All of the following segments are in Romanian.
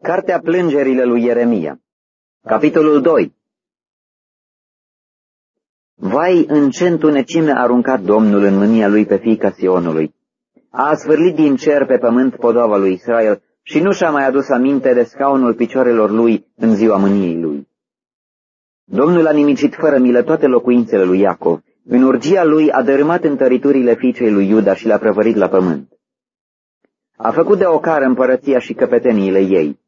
Cartea plângerile lui Ieremia. Capitolul 2. Vai, în ce întunecime a aruncat Domnul în mânia lui pe fiica Sionului. A asvârlit din cer pe pământ podoaba lui Israel și nu și-a mai adus aminte de scaunul picioarelor lui în ziua mâniei lui. Domnul a nimicit fără milă toate locuințele lui Iacov. În urgia lui a dărâmat întăriturile fiicei lui Iuda și le-a prăvărit la pământ. A făcut de ocară împărăția și căpeteniile ei.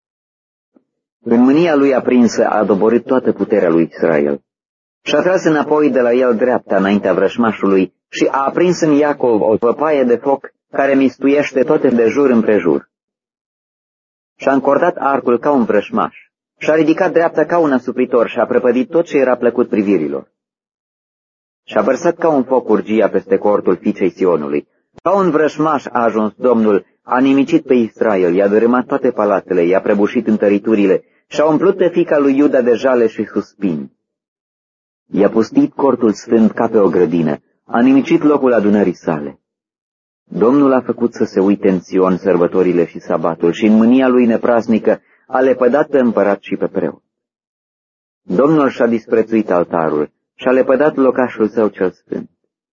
În mânia lui aprinsă a doborât toată puterea lui Israel. Și-a tras înapoi de la el dreapta înaintea vrășmașului și a aprins în Iacov o văpaie de foc care mistuiește toate de jur împrejur. Și-a încordat arcul ca un vrășmaș, și-a ridicat dreapta ca un asupritor și a prăpădit tot ce era plăcut privirilor. Și-a vărsat ca un foc urgia peste cortul fiicei Sionului. Ca un vrășmaș a ajuns Domnul, a nimicit pe Israel, i-a dărâmat toate palatele, i-a prăbușit întăriturile și-a umplut pe fiica lui Iuda de jale și suspini. I-a pustit cortul sfânt ca pe o grădină, a nimicit locul adunării sale. Domnul a făcut să se uite în Sion sărbătorile și sabatul și în mânia lui nepraznică a lepădat pe împărat și pe preot. Domnul și-a disprețuit altarul și a lepădat locașul său cel sfânt.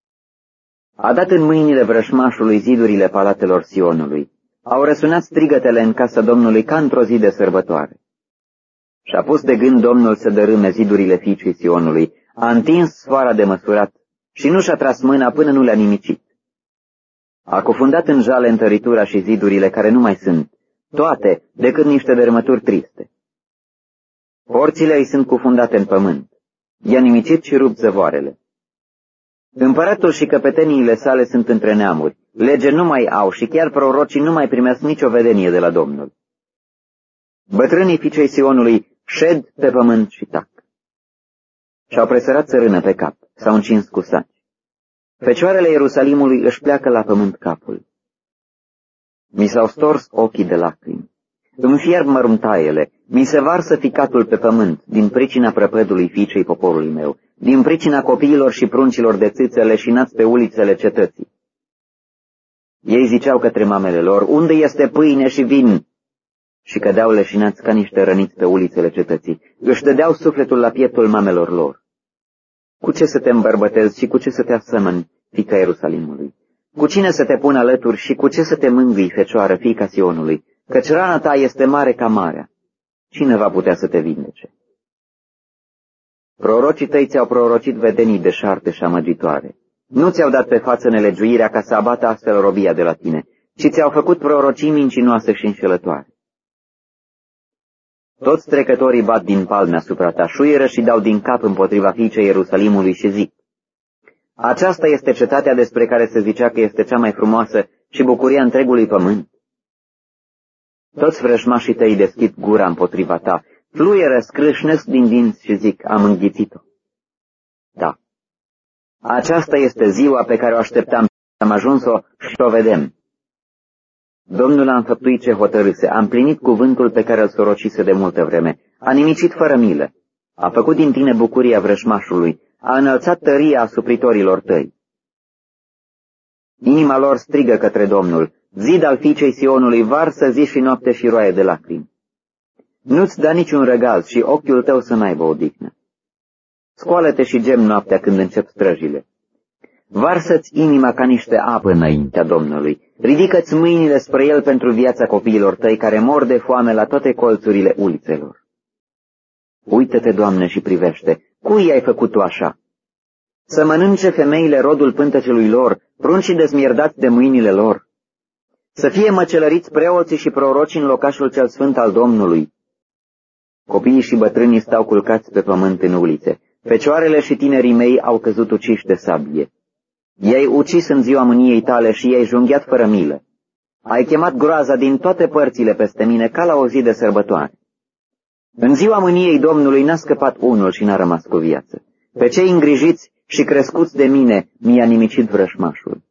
A dat în mâinile vrășmașului zidurile palatelor Sionului. Au răsunat strigătele în casa Domnului ca într-o zi de sărbătoare. Și-a pus de gând Domnul să dărâme zidurile fiicei Sionului, a întins sfoara de măsurat și nu și-a tras mâna până nu le-a nimicit. A cufundat în jale întăritura și zidurile care nu mai sunt, toate decât niște dărâmături triste. Porțile îi sunt cufundate în pământ, i-a nimicit și rupt zăvoarele. Împăratul și căpeteniile sale sunt între neamuri, lege nu mai au și chiar prorocii nu mai primesc nicio vedenie de la Domnul. Bătrânii fiicei Sionului șed pe pământ și tac. Și-au presărat țărână pe cap, s-au încins cu saci. Fecioarele Ierusalimului își pleacă la pământ capul. Mi s-au stors ochii de lacrimi. Îmi fierb măruntaiele, mi se varsă ficatul pe pământ, din pricina prăpădului fiicei poporului meu, din pricina copiilor și pruncilor de țâțe leșinați pe ulițele cetății. Ei ziceau către mamele lor, unde este pâine și vin? Și cădeau leșinați ca niște răniți pe ulițele cetății, își dădeau sufletul la pieptul mamelor lor. Cu ce să te îmbărbătezi și cu ce să te asemăni, fiica Ierusalimului? Cu cine să te pun alături și cu ce să te mângâi, fecioară, fiica Sionului? Căci rana ta este mare ca marea. Cine va putea să te vindece? Prorocii tăi ți-au prorocit vedenii deșarte și amăgitoare. Nu ți-au dat pe față nelegiuirea ca să abată astfel robia de la tine, ci ți-au făcut prorocii mincinoase și înșelătoare. Toți trecătorii bat din palme asupra ta, șuieră și dau din cap împotriva fiicei Ierusalimului și zic: aceasta este cetatea despre care se zicea că este cea mai frumoasă și bucuria întregului pământ. Toți vrăjmașii tăi deschid gura împotriva ta, fluieră, scrâșnesc din dinți și zic: am înghițit-o. Da, aceasta este ziua pe care o așteptam, am ajuns-o și o vedem. Domnul a înfăptuit ce hotărâse, a împlinit cuvântul pe care îl sorocise de multă vreme, a nimicit fără milă, a făcut din tine bucuria vrăjmașului, a înălțat tăria asupritorilor tăi. Inima lor strigă către Domnul, zid al fiicei Sionului varsă zi și noapte și roaie de lacrimi. Nu-ți da niciun răgaz și ochiul tău să n-aibă odihnă. Scoală-te și gem noaptea când încep străjile. Varsă-ți inima ca niște apă înaintea Domnului. Ridică-ți mâinile spre El pentru viața copiilor tăi care mor de foame la toate colțurile ulițelor. Uită-te, Doamne, și privește. Cui ai făcut tu așa? Să mănânce femeile rodul pântecelui lor, pruncii dezmierdați de mâinile lor. Să fie măcelăriți preoții și prorocii în locașul cel sfânt al Domnului. Copiii și bătrânii stau culcați pe pământ în ulițe. Fecioarele și tinerii mei au căzut uciși de sabie. I-ai ucis în ziua mâniei tale și i-ai junghiat fără milă. Ai chemat groaza din toate părțile peste mine ca la o zi de sărbătoare. În ziua mâniei Domnului n-a scăpat unul și n-a rămas cu viață. Pe cei îngrijiți și crescuți de mine mi-a nimicit vrășmașul.